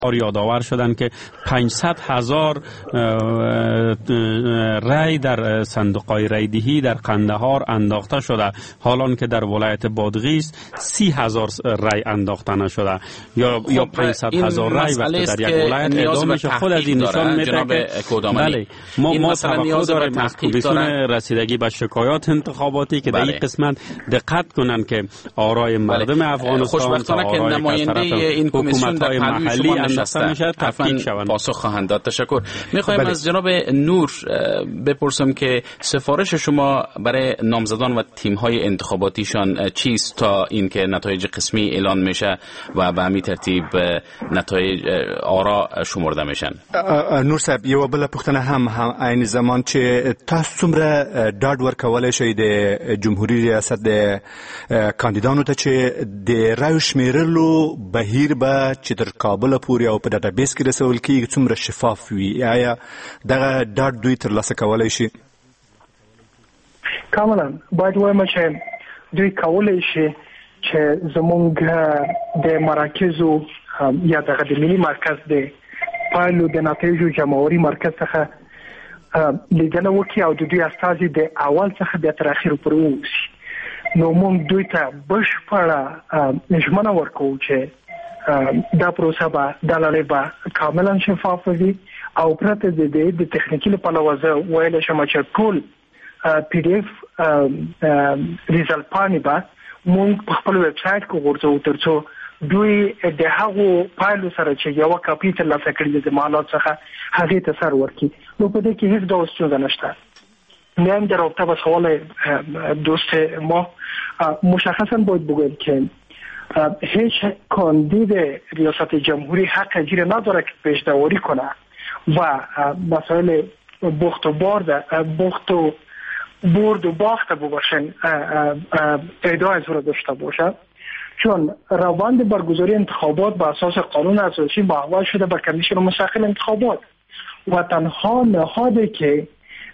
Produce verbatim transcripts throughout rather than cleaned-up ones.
یادآور شدند که پانصد هزار رای در صندوق‌های رایدهی در قندهار انداخته شده، حالان که در ولایت بادغیس سی هزار رای انداخته نشده یا یا پانصد هزار رای وقتی در یک ولایت اعلام میشه. خود از این نشان میده که بله ما ما توقع داریم از کمیسیون رسیدگی به شکایات انتخاباتی که در این قسمت دقت کنند که آرای مردم افغانستان خوشبختانه که نماینده این کمیسیون در محلی انداخته میشه تفکیک شوند. پاسخ خواهند داد. تشکر. میخوایم از جناب نور بپرسم که سفارش شما برای نامزدان و تیم‌های انتخاباتیشان چیست تا اینکه نتایج قسمی اعلان میشه و به همین ترتیب نتایج آرا شمرده میشن؟ نور صاحب یو بل پختنه هم هم عین زمان چې تاسو څومره ډاډ ورکولای شئ د جمهوریت ریاست د کاندیدانو ته چې د رایو شمیرلو بهیر به چې تر کابل پورې او په ډاټابیس کې رسول کیږي څومره شفاف وي، آیا دغه ډاډ دوی ترلاسه کولی شي؟ کاملا باید وایم چې دوی کولی شي چې زمونږ د مراکزو یا دغه د ملي مرکز د پایلو د نتایجو جمعوري مرکز څخه لیدنه وکړي او د دوی استازي د اول څخه بیا تر اخره پورې واوسي. نو موږ دوی ته بشپړه ژمنه ورکوو چې دا پروسه به د لارې به کاملا شفاف وي او پرته د دې د تخنیکي له پلوه زه ویلی شم چې ټول پی ډي اف ریزلټ پاڼې به موږ په خپل ویب سایټ کې غورځوو تر څو دوی د هغو پایلو سره چې یوه کاپي ترلاسه کړې ده د معلومات څخه هغې ته سر ورکړي. نو په دې کې هیڅ ډول ستونزه نشته. میان در رابطه با سوال دوست ما مشخصا باید بگویم که هیچ کاندید ریاست جمهوری حق اجیر نداره که پیش‌داوری کنه و مسائل بخت و بارد بخت و برد و باخت باشن ادعای از رو داشته باشه، چون روند برگزاری انتخابات به اساس قانون اساسی محول شده به کمیسیون مستقل انتخابات و تنها نهادی که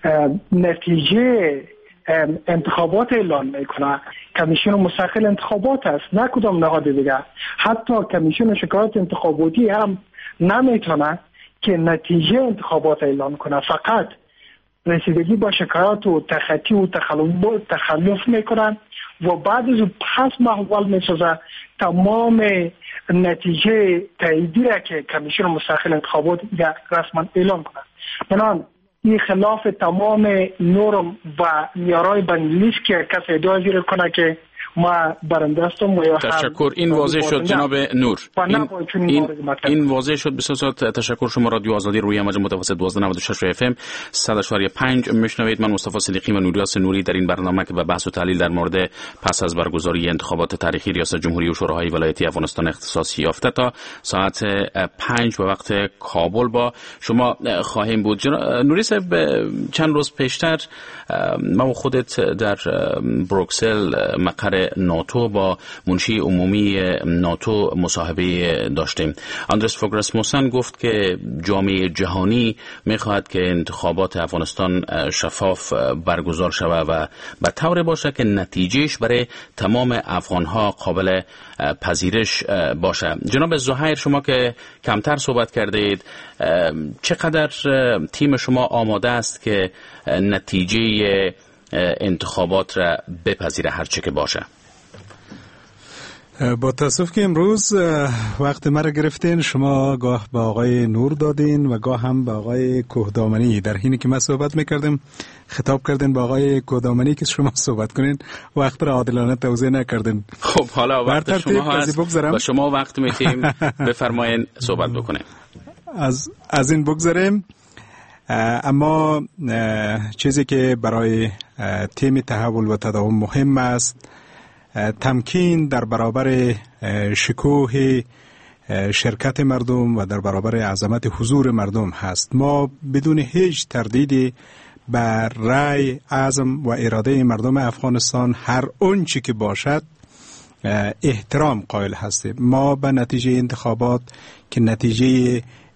نتیجه انتخابات اعلان میکنه کمیسیون مستقل انتخابات است، نه کدام نهاد دیگه. حتی کمیسیون شکایات انتخاباتی هم نمیتونه که نتیجه انتخابات اعلان کنه، فقط رسیدگی با شکایات و تخطی و تخلف تخلف میکنن و بعد از پس محول میسازه تمام نتیجه تاییدی را که کمیسیون مستقل انتخابات رسما اعلان کنه. بنابراین این خلاف تمام نرم و معیارهای بین‌المللی است که کسی ادعا زیر کنه که ما برنده هستم. تشکر. این واضح شد جناب نور. این, این, این واضح شد. بسیار تشکر. شما رادیو آزادی روی امواج متوسط دوازده نود و شش اف ام صد و شش و پنج میشنوید. من مصطفی صدیقی و نوریاس نوری در این برنامه که به بحث و تحلیل در مورد پس از برگزاری انتخابات تاریخی ریاست جمهوری و شوراهای ولایتی افغانستان اختصاص یافته تا ساعت پنج به وقت کابل با شما خواهیم بود. نوری صاحب، چند روز پیشتر ما و خودت در بروکسل مقر ناتو با منشی عمومی ناتو مصاحبه داشتیم. آندرس فوگ راسموسن گفت که جامعه جهانی میخواهد که انتخابات افغانستان شفاف برگزار شود و به طور باشه که نتیجهش برای تمام افغانها قابل پذیرش باشه. جناب زهیر، شما که کمتر صحبت کردید، چقدر تیم شما آماده است که نتیجه انتخابات را بپذیره هر چه که باشه؟ با تاسف که امروز وقت مرا گرفتین، شما گاه با آقای نور دادین و گاه هم با آقای کوهدامنی. در حینی که ما صحبت میکردیم خطاب کردین با آقای کوهدامنی که شما صحبت کنین، وقت را عادلانه توزیع نکردین. خب حالا وقت شما هست و شما وقت میتیم بفرمایین صحبت بکنین. از از این بگذاریم. اما چیزی که برای تیم تحول و تداوم مهم است تمکین در برابر شکوه شرکت مردم و در برابر عظمت حضور مردم هست. ما بدون هیچ تردیدی بر رأی، عزم و اراده مردم افغانستان هر اونچه که باشد احترام قائل هستیم. ما به نتیجه انتخابات که نتیجه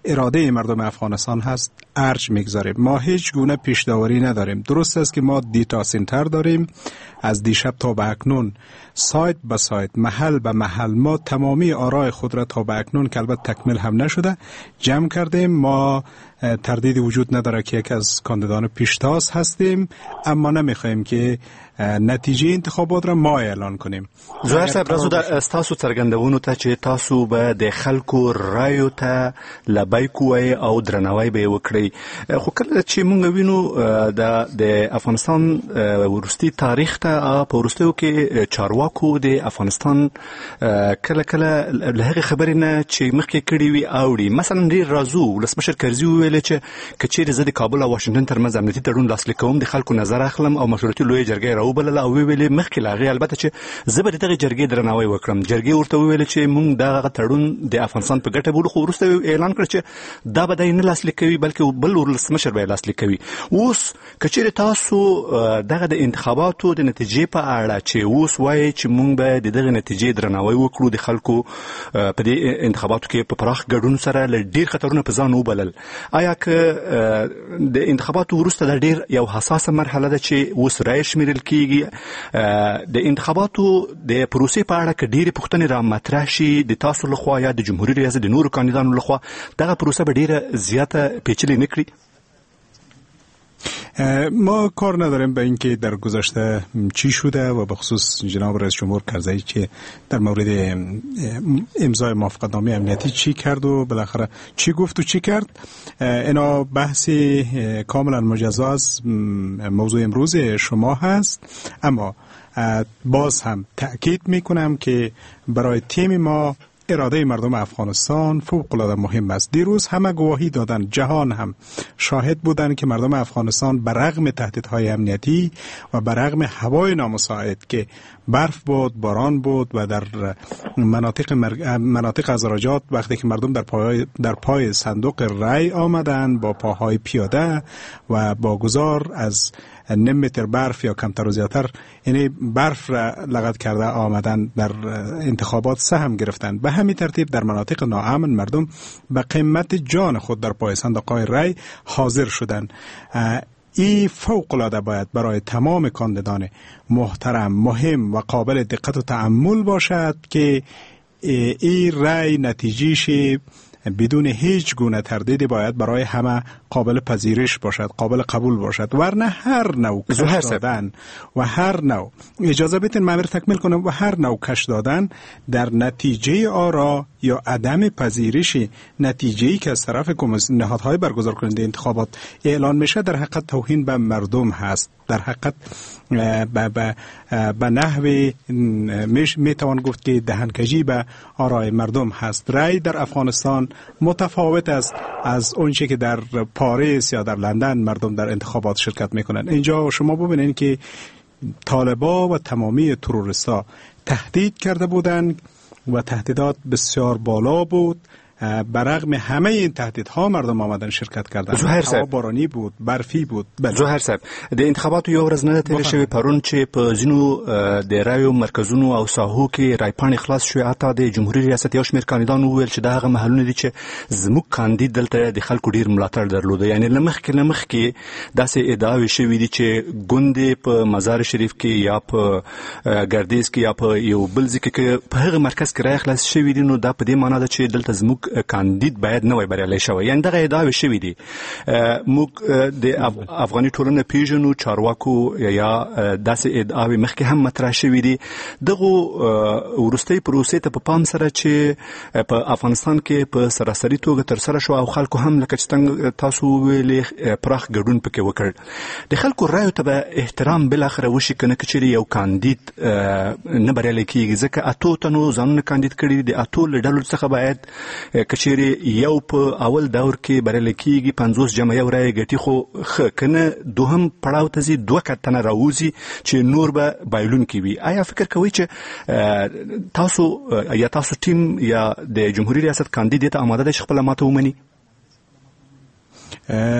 اراده مردم افغانستان هست ارج میگذاریم. ما هیچ گونه پیشداوری نداریم. درست است که ما دیتا سنتر داریم. از دیشب تا به اکنون سایت به سایت، محل به محل ما تمامی آرای خود را تا به اکنون که البته تکمیل هم نشده جمع کردیم. ما تردیدی وجود نداره که یک از کاندیدان پیشتاز هستیم، اما نمیخوایم که نتیجه انتخابات را ما اعلان کنیم. زهیر صاحب، راځو د تاسو څرګندونو ته چې تاسو به د خلکو رایو ته لبیک وایي او درناوی به وکړي، خو کله چې موږ وینو د افغانستان وروستي تاریخ ته په وروستیو کې چارواکو د افغانستان کله کله له هغې خبرې نه چې مخکې کړي وي اوړي. مثلا ډېر راځو ولسمشر کرزي وویل چې که چیرې زه د کابل او واشنګټن ترمنځ امنیتي تړون لاسلیک کوم د خلکو نظر اخلم او مشورتي لویه جرګه راوبلله او ویلې مخکې له هغې البته چې زه به د دغې جرګې درناوی وکړم. جرګې ورته وویل چې موږ دغه تړون د افغانستان په ګټه بولو، خو وروسته اعلان کړ چې دا به دی نه لاسلیک کوي بلکې بل ولسمشر به یې لاسلیک کوي. اوس که چیرې تاسو دغه د انتخاباتو د نتیجې په اړه چې اوس وایي چې موږ به د دغې نتیجې درناوی وکړو، د خلکو په دې انتخاباتو کې په پراخ ګډون سره له ډېر خطرونه په ځان وبلل، آیا که د انتخاباتو وروسته دا ډېر یو حساسه مرحله ده چې اوس رایې شمیرل کیږي، د انتخاباتو د پروسې په اړه که ډېرې پوښتنې را مطرح شي د تاسو لخوا یا د جمهوري ریاست د نورو کاندیدانو لخوا، دغه پروسه به ډېره زیاته پیچلې نه کړي؟ ما کار نداریم به اینکه در گذشته چی شده و به خصوص جناب رئیس جمهور کرزی که در مورد امضای موافقتنامه امنیتی چی کرد و بالاخره چی گفت و چی کرد. اینا بحثی کاملا مجزا از موضوع امروز شما هست، اما باز هم تأکید میکنم که برای تیم ما اراده مردم افغانستان فوق‌العاده مهم است. دیروز همه گواهی دادن، جهان هم شاهد بودند که مردم افغانستان برغم تهدیدهای امنیتی و برغم هوای نامساعد که برف بود، باران بود و در مناطق مناطق ازراجات وقتی که مردم در پای در پای صندوق رای آمدن با پاهای پیاده و با گذار از نیم متر برف یا کمتر و زیادتر، یعنی برف را لغت کرده آمدن، در انتخابات سهم گرفتن. به همین ترتیب در مناطق ناامن مردم به قیمت جان خود در پای صندوق‌های رای حاضر شدند. این فوق العاده باید برای تمام کاندیدان محترم، مهم و قابل دقت و تأمل باشد که این رای نتیجهش بدون هیچ گونه تردیدی باید برای همه قابل پذیرش باشد، قابل قبول باشد، ورنه هر نوع کش دادن و هر نوع، اجازه بدین من تکمیل کنم، و هر نوع کش دادن در نتیجه آرا یا عدم پذیرش نتیجه‌ای که از طرف نهادهای برگزار کننده انتخابات اعلان میشه در حقیقت توهین به مردم هست. در حقیقت به نحوی میتوان گفت که دهنکجی به آرای مردم هست. رای در افغانستان متفاوت است از اونچه که در پاریس یا در لندن مردم در انتخابات شرکت میکنن. اینجا شما ببینید که طالبا و تمامی تروریستا تهدید کرده بودند و تهدیدات بسیار بالا بود. برغم همه این تهدیدها مردم آمدن شرکت کردن. هوا بارانی بود، برفی بود. زهیر صاحب، د انتخاباتو یو ورځ نه تیر شوی پرون چې په ځینو د رایو مرکزونو او ساحو کې رایپاڼې خلاص شوې، حتی د جمهوریت ریاست یو شمېر کاندیدان وویل چې دا هغه محلونه دي چې زموږ کاندید دلته د خلکو ډیر ملاتړ درلوده. یعنی له مخکې نه مخکې داسې ادعاوې شوې دي چې ګوندې په مزار شریف کې یا په ګردیز کې یا په یو بل ځای کې په هغه مرکز کې رای خلاص شوې دي، نو دا په دې معنا ده چې دلته زموږ کاندید باید نه وای بریالی شوی. یعنی دغه ادعاوې شوې دي. موږ د افغاني ټولنه پیژنو، چارواکو یا داسې ادعاوې مخکې هم مطرح شوې دي. دغه وروستۍ پروسې ته په پام سره چې په افغانستان کې په سراسري توګه ترسره شو او خلکو هم لکه چې تاسو ویلې پراخ ګډون پکې وکړ، د خلکو رایو ته به احترام بالاخره وشي که نه که چیرې یو کاندید نه بریالی کېږي، ځکه اتو تنو ځانونه کاندید کړي دي. د اتو له ډلو څخه باید که چیرې یو په اول دور کې بریالی کېږي پنځوس جمع یو رایې ګټي، خو ښه که نه دوهم پړاو ته ځي دوه تنه راوځي چې نور به بایلونکي وي. آیا فکر کوئ چې تاسو یا تاسو ټیم یا د جمهوری ریاست کاندید ته آماده دی چې خپله ماته ومني؟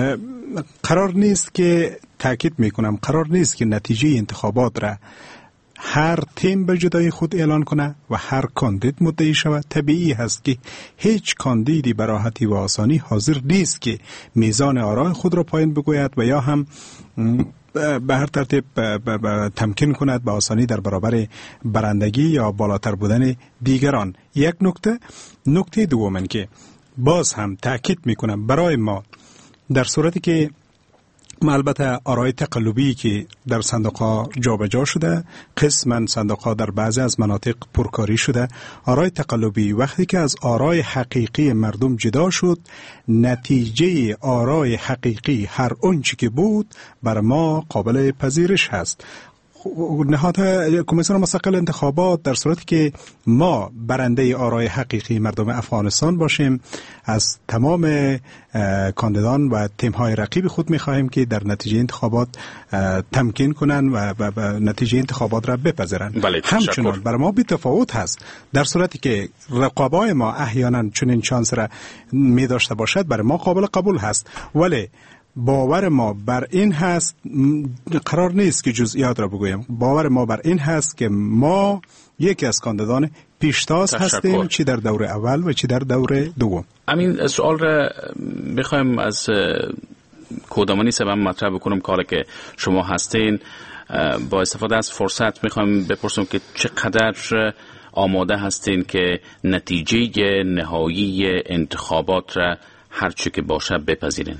قرار نیست که تاکید میکنم قرار نیست که نتیجه انتخابات را هر تیم به جدای خود اعلان کنه و هر کاندید مدعی شود، طبیعی هست که هیچ کاندیدی به راحتی و آسانی حاضر نیست که میزان آرای خود را پایین بگوید و یا هم به هر ترتیب تمکین کند به آسانی در برابر برندگی یا بالاتر بودن دیگران. یک نکته نکته دوم که باز هم تأکید میکنم برای ما در صورتی که البته آرای تقلبی که در صندوق‌ها جابجا شده، قسما صندوق‌ها در بعضی از مناطق پرکاری شده، آرای تقلبی وقتی که از آرای حقیقی مردم جدا شد، نتیجه آرای حقیقی هر اونچه که بود بر ما قابل پذیرش هست. نهاد کمیسیون مستقل انتخابات در صورتی که ما برنده آرای حقیقی مردم افغانستان باشیم، از تمام کاندیدان و تیم‌های رقیب خود می‌خواهیم که در نتیجه انتخابات تمکین کنن و, و, و نتیجه انتخابات را بپذیرن. همچنان برای ما بی تفاوت هست در صورتی که رقابای ما احیانا چنین شانس را می داشته باشد، برای ما قابل قبول هست، ولی باور ما بر این هست، قرار نیست که جزئیات را بگویم، باور ما بر این هست که ما یکی از کاندیدان پیشتاز هستیم، چی در دور اول و چی در دور دوم. همین سوال را بخوایم از کودمانی سبب مطرح بکنم، کاری که شما هستین، با استفاده از فرصت میخوایم بپرسم که چقدر آماده هستین که نتیجه نهایی انتخابات را هر چی که باشه بپذیرین؟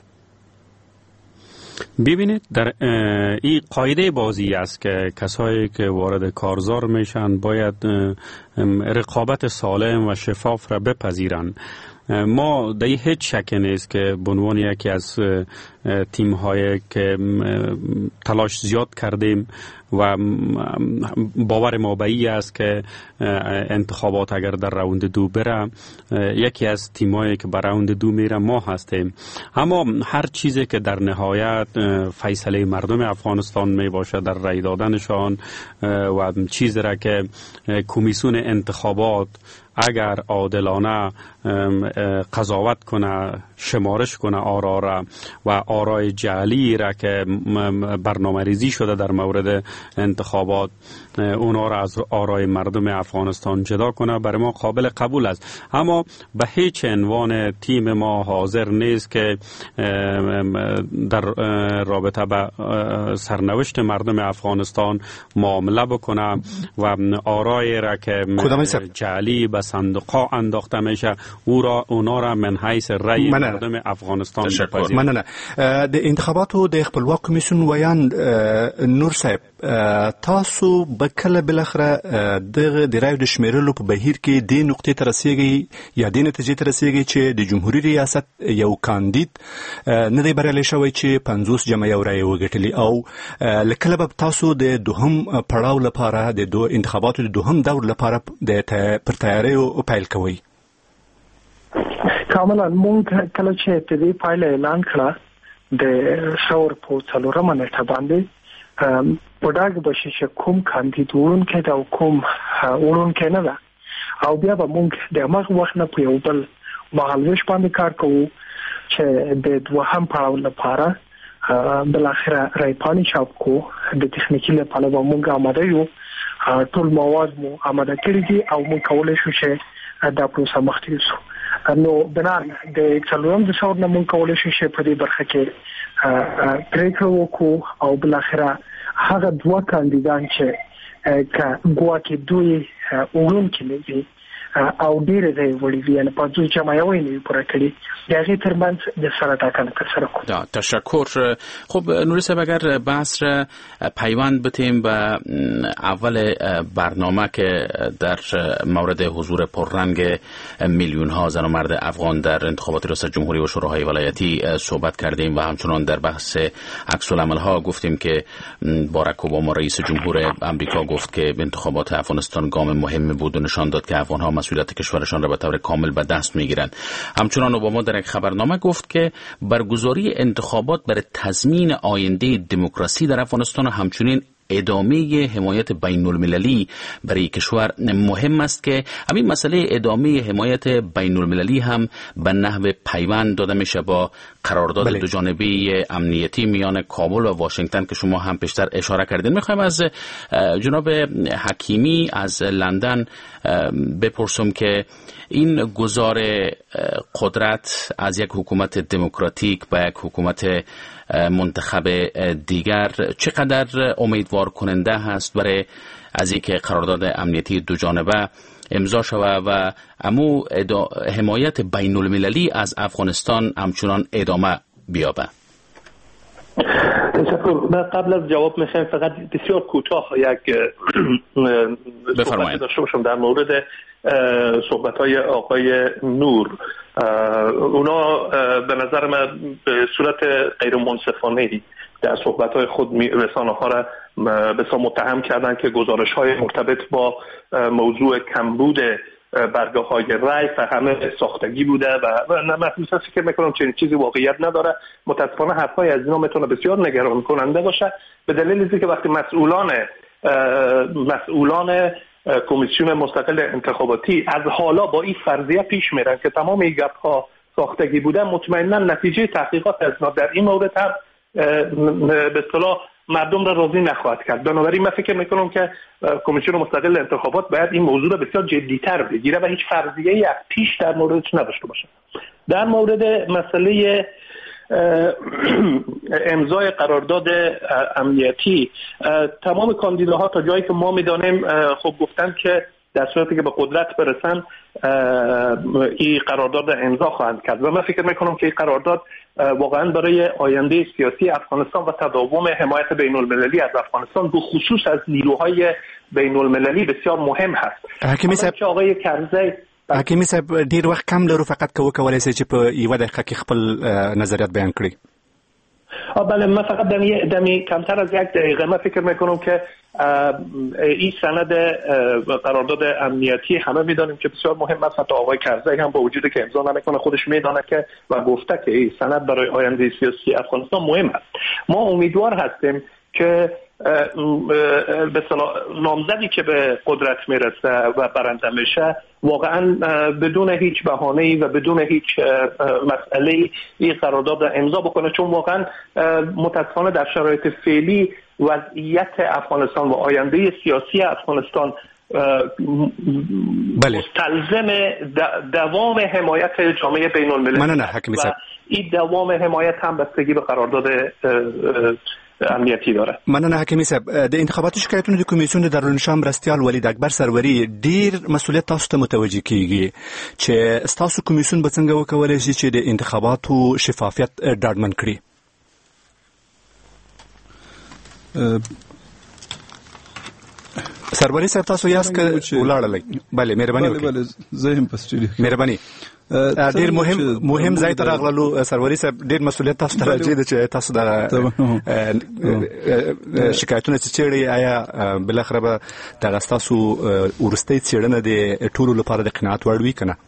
ببینید، در این قاعده بازی است که کسایی که وارد کارزار میشن باید رقابت سالم و شفاف را بپذیرن. ما در هیچ شک نیست که به عنوان یکی از تیم هایی که تلاش زیاد کردیم و باور ما به این است که انتخابات اگر در راوند دو بره، یکی از تیم هایی که بر راوند دو میره ما هستیم. اما هر چیزی که در نهایت فیصله مردم افغانستان می باشه در رای دادنشان و چیزی را که کمیسیون انتخابات اگر عادلانه قضاوت کنه، شمارش کنه آرا را و آرای جعلی را که برنامه ریزی شده در مورد انتخابات، اونا را از آرای مردم افغانستان جدا کنه، برای ما قابل قبول است. اما به هیچ عنوان تیم ما حاضر نیست که در رابطه با سرنوشت مردم افغانستان معامله بکنه و آرای را که جعلی به صندوق‌ها انداخته میشه او را اونا را من حیث رای مردم افغانستان بپذیریم. مننه. د انتخاباتو د خپلواک کمیسیون ویان نور صاحب، تاسو به کله بالاخره د د رای د شمیرلو په بهیر کې د نقطې ته رسیږي یا د نتیجې ته رسیږي چې د جمهوریت ریاست یو کاندید نه دی بریالی شوی چې پنځوس جمع یو رای وګټلی، او لکله به تاسو د دوهم پړاو لپاره د دو انتخاباتو د دوهم دور لپاره د پر تیاریو پیل کوي؟ کاملا مونږ کله چې ابتدایي پایله اعلان کړه د شور په څلورمه نیټه باندې په ډاګ بشي چې کوم کاندید وړونکی دا او کوم وړونکی نه ده، او بیا به مونږ د هغه وخت نه په یو بل مهالویش باندې کار کوو چې د دوهم پړاو لپاره بالاخره رایپانې چاپ کو. د تخنیکي لپاره به مونږ آماده یو، ټول مواد مو آماده کړی دي او مونږ کولی شو چې دا پروسه مخته یوسو. نو بنا د څلورم د شور نه مونږ کولی شو چې په دې برخه کې پریکړه وکړو او بالاخره هغه دوه کاندیدان چې که ګواکې دوی وړونکي نه دي او ډېر ځای وړي وي، یعنې پنځوس جمع یو یې نه وي پوره کړي، د هغې ترمنځ د سره ټاکنه ترسره کړو. تشکر. خب نوری صاحب، اگر بحث را پیوند بتیم به اول برنامه که در مورد حضور پررنگ میلیون ها زن و مرد افغان در انتخابات ریاست جمهوری و شوراهای ولایتی صحبت کردیم و همچنان در بحث عکس العمل ها گفتیم که باراک اوباما رئیس جمهور آمریکا گفت که انتخابات افغانستان گام مهمی بود و نشان داد که افغان ها مسئولیت کشورشان را به طور کامل به دست میگیرند. همچنان اوباما در یک خبرنامه گفت که برگزاری انتخابات برای تضمین آینده دموکراسی در افغانستان و همچنین ادامه حمایت بین المللی برای کشور مهم است که همین مسئله ادامه حمایت بین المللی هم به نحو پیوند داده میشه با قرارداد بله. دو جانبه امنیتی میان کابل و واشنگتن که شما هم پیشتر اشاره کردین. میخوایم از جناب حکیمی از لندن بپرسم که این گذار قدرت از یک حکومت دموکراتیک به یک حکومت منتخب دیگر چقدر امیدوار کننده هست برای از اینکه قرارداد امنیتی دو جانبه امضا شود و امو حمایت بین المللی از افغانستان همچنان ادامه بیابه؟ تشکر. من قبل از جواب میخوایم فقط بسیار کوتاه یک صحبت داشته باشم در مورد صحبت‌های آقای نور. اونا به نظر من به صورت غیر منصفانه‌ای در صحبت‌های خود رسانه‌ها را بسیار متهم کردن که گزارش‌های مرتبط با موضوع کمبود برگه های رای همه ساختگی بوده و من فکر میکنم چنین چیزی واقعیت نداره. متاسفانه حرفای از اینا میتونه بسیار نگران کننده باشه به دلیل اینکه وقتی مسئولان مسئولان کمیسیون مستقل انتخاباتی از حالا با این فرضیه پیش میرن که تمام این گپ ها ساختگی بوده، مطمئنا نتیجه تحقیقات از در این مورد هم به اصطلاح مردم را راضی نخواهد کرد. بنابراین من فکر میکنم که کمیسیون مستقل انتخابات باید این موضوع را بسیار جدی‌تر بگیره و هیچ فرضیه‌ای از پیش در موردش نداشته باشه. در مورد مسئله امضای قرارداد امنیتی، تمام کاندیداها تا جایی که ما میدانیم خب گفتن که در صورتی که به قدرت برسن این قرارداد امضا خواهند کرد و من فکر میکنم که این قرارداد واقعا برای آینده سیاسی افغانستان و تداوم حمایت بین المللی از افغانستان به خصوص از نیروهای بین المللی بسیار مهم هست. حکیمی صاحب که آقای کرزی حکیمی صاحب ډیر وخت کم لرو، فقط که وکولای شي چې په یوه دقیقه کې خپل نظریات بیان کړي. بله، من فقط دمی, دمی کمتر از یک دقیقه من فکر میکنم که این سند قرارداد امنیتی همه میدانیم که بسیار مهم است. حتی آقای کرزی هم با وجودی که امضا نمیکنه خودش میدانه که و گفته که این سند برای آینده سیاسی افغانستان مهم است. ما امیدوار هستیم که به اصطلاح نامزدی که به قدرت میرسه و برنده میشه واقعا بدون هیچ بهانه‌ای و بدون هیچ مسئله‌ای این قرارداد امضا بکنه، چون واقعا متأسفانه در شرایط فعلی وضعیت افغانستان و آینده سیاسی افغانستان بله. مستلزم دوام حمایت جامعه بین المللی و این دوام حمایت هم بستگی به قرارداد امنیتی داره. مننه حکیمی صاحب. د انتخاباتو شکایتونو د کمیسیون د دارالانشا مرستیال ولید اکبر سروري ډیر مسؤلیت تاسو ته متوجه کیږي چې تاسو کمیسیون به څنګه وکولای شي چې د انتخاباتو شفافیت ډاډمن کړي؟ سروري صاحب تاسو یاست که ولاړلای؟ بله مهرباني وکړئ. بله زه هم په سټډیو کې مهرباني. ډیر مهم مهم ځای ته راغلو سروري صاحب. ډیر مسؤلیت تاسو ته راځي چې تاسو د شکایتونه چې چیرې آیا بل اخر به د تاسو ورستۍ څېړنه د ټولو لپاره د قناعت وړ وي کنه؟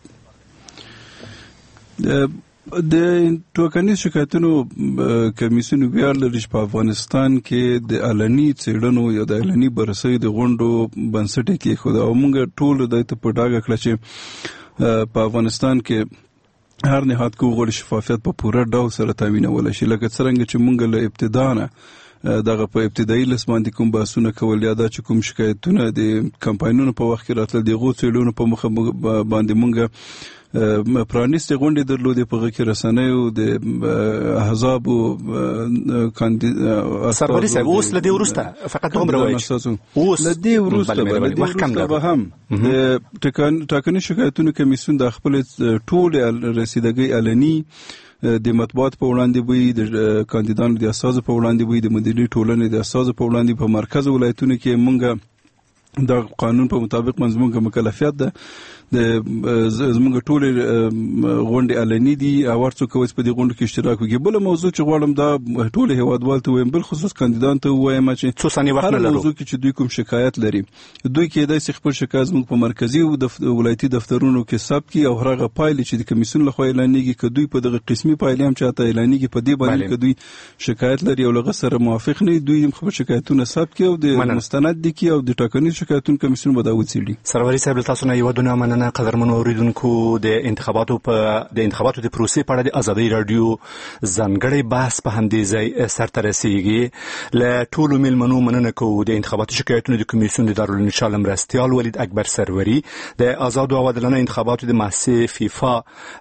د ټولنیز شکایتونو کمیسیون ویل لري چې په افغانستان کې د علني څېړنو یا د علني بررسۍ د غونډو بنسټ کې خو دا موږ ټول د ته په ډاګه کړ چې په افغانستان کې هر نهاد کو غوړ شفافیت په پوره ډول سره تامینول شي، لکه څنګه چې موږ له ابتدا نه دغه په ابتدایي لس باندې کوم بحثونه کول یا دا چې کوم شکایتونه د کمپاینونو په وخت کې راتل دغه څېړنو په مخ باندې موږ پرانیستې غونډې درلودې په غږ کې رسنیو د احزاب او سروري صاحب. اوس لدې وروسته فقط دومره وایي اوس لدې وروسته به هم د ټاکنې شکایتونو کمیسیون د خپل ټول رسیدګۍ علني د مطبوعات په وړاندې وي، د کاندیدانو د اساس په وړاندې وي، د مدني ټولنې د اساس په وړاندې په مرکز ولایتونو کې مونږ د قانون په مطابق منظمون مکلفیت ده زموږ ټول غونډې علني دي او ورڅو کوي په دې غونډه کې اشتراک وکړي. بل موضوع چې غواړم دا ټول هیوادوال ته وایم، بل خصوص کاندیدان ته وایم چې څو ثانیې وخت لرو موضوع کې چې دوی کوم شکایت لري، دوی کې داسې خپل شکایت زموږ په مرکزی او د ولایتي دفترونو کې ثبت کړي او هغه پایلې چې د کمیسیون لخوا اعلانېږي که دوی په دغه قسمي پایلې هم چاته اعلانېږي په دې باندې که دوی شکایت لري او لغه سره موافق نه دوی هم خپل شکایتونه ثبت کړي او د مستند دي کې او د ټاکنیز شکایتونو کمیسیون به دا وڅېړي. سروري صاحب تاسو نه یو دونه مننه قدرمنو اوریدونکو. د انتخاباتو په د انتخاباتو د پروسې په اړه د ازادي رادیو ځانګړی بحث په همدې ځای سرته رسیږي. له ټولو میلمنو مننه کوو. د انتخاباتي شکایتونو د کمیسیون د دارالانشا مرستیال ولید اکبر سروري، د آزاد او عادلانه انتخاباتو د مؤسسه فیفا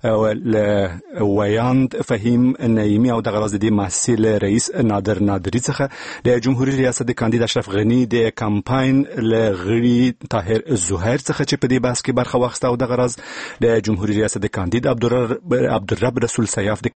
ویاند فهیم نعیمی او د غراز د مؤسسه رئیس نادر نادری څخه د جمهوریت ریاست د کاندید اشرف غنی د کمپاین لغړي طاهر زهیر څخه چې په دې بحث کې برخه واخیسته او د غراز د جمهوریت ریاست د کاندید عبدالرب رسول سیاف د